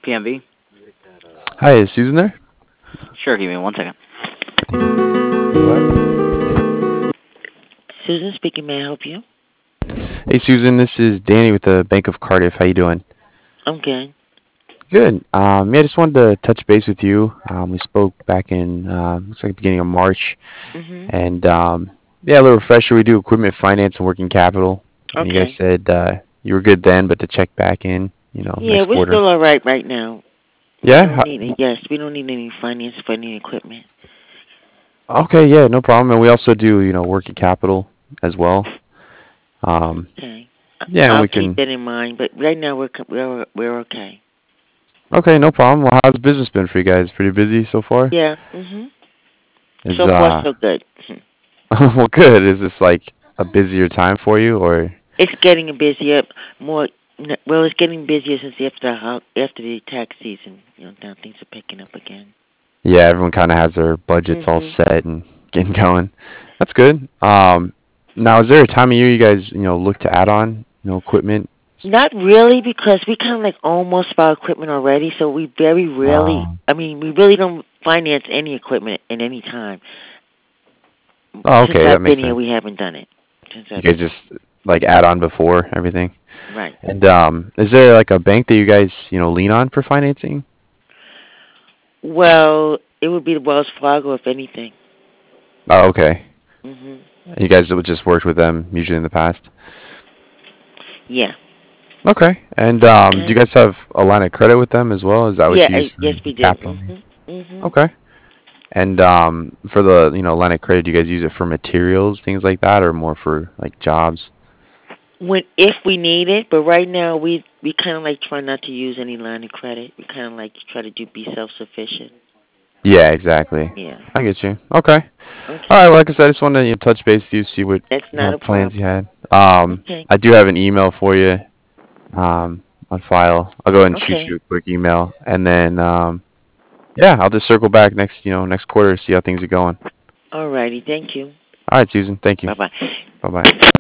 PMV. Hi, is Susan there? Sure, give me 1 second. What? Susan speaking. May I help you? Hey, Susan, this is Danny with the Bank of Cardiff. How you doing? I'm good. Good. Yeah, I just wanted to touch base with you. We spoke back in looks like the beginning of March, Mhm. and yeah, a little refresher. We do equipment finance and working capital, and you guys Okay. said you were good then, but to check back in, Yeah, next we're quarter. still all right now. We Yeah. don't need any. Yes, we don't need any finance for any equipment. Okay. Yeah, no problem. And we also do working capital as well. Um, Okay. yeah, and I'll we keep can. that in mind. But right now we're okay. Okay, no problem. Well, how's business been for you guys? Pretty busy so far? Yeah. Mhm. Is So far so good. well, good. Is this like a busier time for you, or? It's getting busier. More. Well, it's getting busier since after the tax season. Now things are picking up again. Yeah, everyone kind of has their budgets all Mhm. set and getting going. That's good. Now is there a time of year you guys look to add on equipment? Not really, because we kind of like own most of our equipment already, so we very rarely. Um, I mean, we really don't finance any equipment at any time. oh, Since okay, that I've makes been here, we sense. haven't done it. Since You I've guys been here, just like add on before everything. right? And is there like a bank that you guys lean on for financing? Well, it would be the Wells Fargo, if anything. Oh, okay. Mhm. You guys would just worked with them usually in the past. Yeah. Okay. And do you Okay. guys have a line of credit with them as well? Is that what Yeah. you use for Yes, we your do. capital Mhm. needs? Mhm. Okay. And for the line of credit, do you guys use it for materials, things like that, or more for like jobs? When if we need it, but right now we kind of like try not to use any line of credit. We kind of like try to be self sufficient. Yeah, exactly. Yeah. I get you. Okay. All right. Okay. Well, like I said, I just wanted to touch base with you, see what That's not a plans you problem. had. Okay. I do have an email for you on file. I'll go ahead and shoot you Okay. a quick email, and then yeah, I'll just circle back next quarter, see how things are going. Alrighty. Thank you. All right, Susan. Thank you. Bye bye. Bye bye.